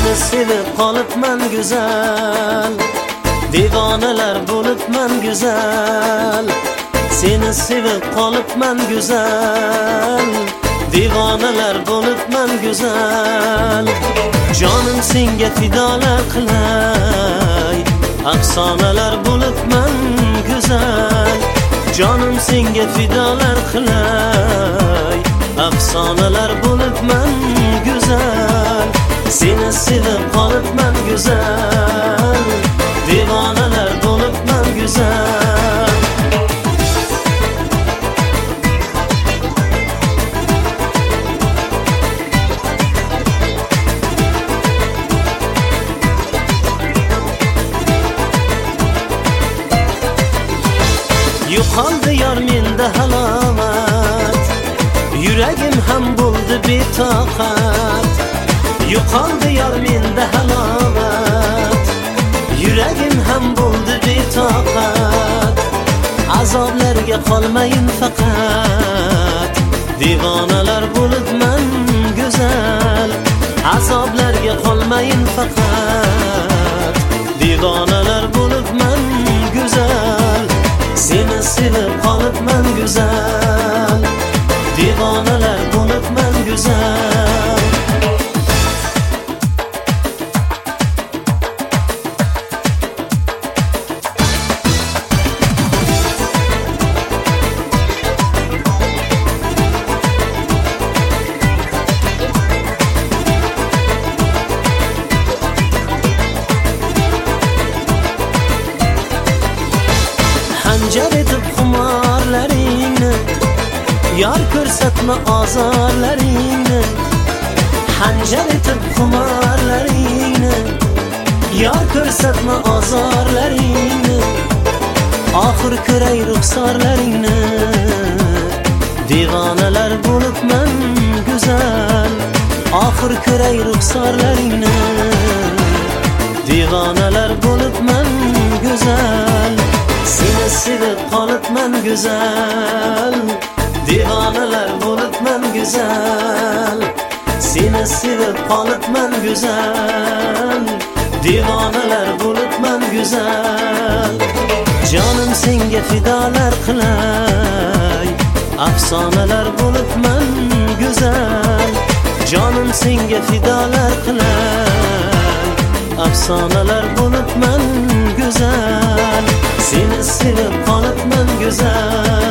Seni sevib qolibman go'zal, devonalar bo'libman go'zal. Seni sevib qolibman go'zal, devonalar bo'libman go'zal. Jonim senga fidolar qilay, afsonalar bo'libman go'zal. Jonim senga fidolar qilay, afsonalar bo'libman go'zal. Seni sevib qolibman go'zal, devonalar bo'libman go'zal. Yo'qoldi yor menda halovat, yuragim ham bo'ldi betoqat. Yo'qoldi yor menda halovat, yuragim ham bo'ldi betoqat. Azoblarga qolmayin faqat, devonalar bo'libman go'zal. Azoblarga qolmayin faqat, devonalar bo'libman go'zal. Seni sevib qolibman go'zal, devonalar bo'libman go'zal. Hanjar etib xumorlaringni, yor ko'rsatma ozorlaringni. Hanjar etib xumorlaringni, yor ko'rsatma ozorlaringni. Oxir ko'ray ruxsorlaringni, devonalar bo'libman go'zal. Oxir ko'ray ruxsorlaringni, devonalar bo'libman go'zal. Seni sevib qolibman go'zal, devonalar bo'libman go'zal. Seni sevib qolibman go'zal, devonalar bo'libman go'zal. Jonim senga fidolar qilay, afsonalar bo'libman go'zal. Jonim senga fidolar qilay, afsonalar bo'libman go'zal. Seni sevib qolibman go'zal.